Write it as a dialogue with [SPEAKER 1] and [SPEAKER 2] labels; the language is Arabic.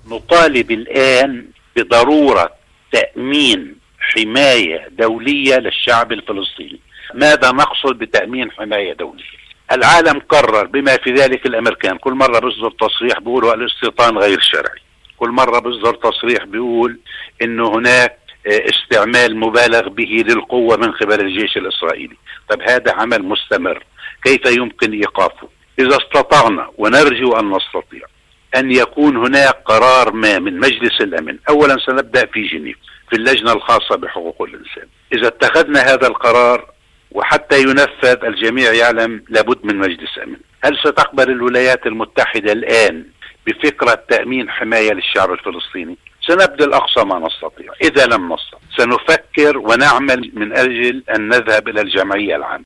[SPEAKER 1] نطالب الآن بضرورة تأمين حماية دولية للشعب الفلسطيني. ماذا نقصد بتأمين حماية دولية؟ العالم قرر بما في ذلك الأمريكان، كل مرة بيصدر تصريح بيقولوا الاستيطان غير شرعي، كل مرة بيصدر تصريح بيقول انه هناك استعمال مبالغ به للقوة من قبل الجيش الإسرائيلي. طب هذا عمل مستمر، كيف يمكن إيقافه؟ إذا استطعنا، ونرجو أن نستطيع، أن يكون هناك قرار ما من مجلس الأمن. أولا سنبدأ في جنيف في اللجنة الخاصة بحقوق الإنسان. إذا اتخذنا هذا القرار وحتى ينفذ الجميع يعلم لابد من مجلس أمن. هل ستقبل الولايات المتحدة الآن بفكرة تأمين حماية للشعب الفلسطيني؟ سنبذل أقصى ما نستطيع. إذا لم نستطع سنفكر ونعمل من أجل أن نذهب إلى الجمعية العامة.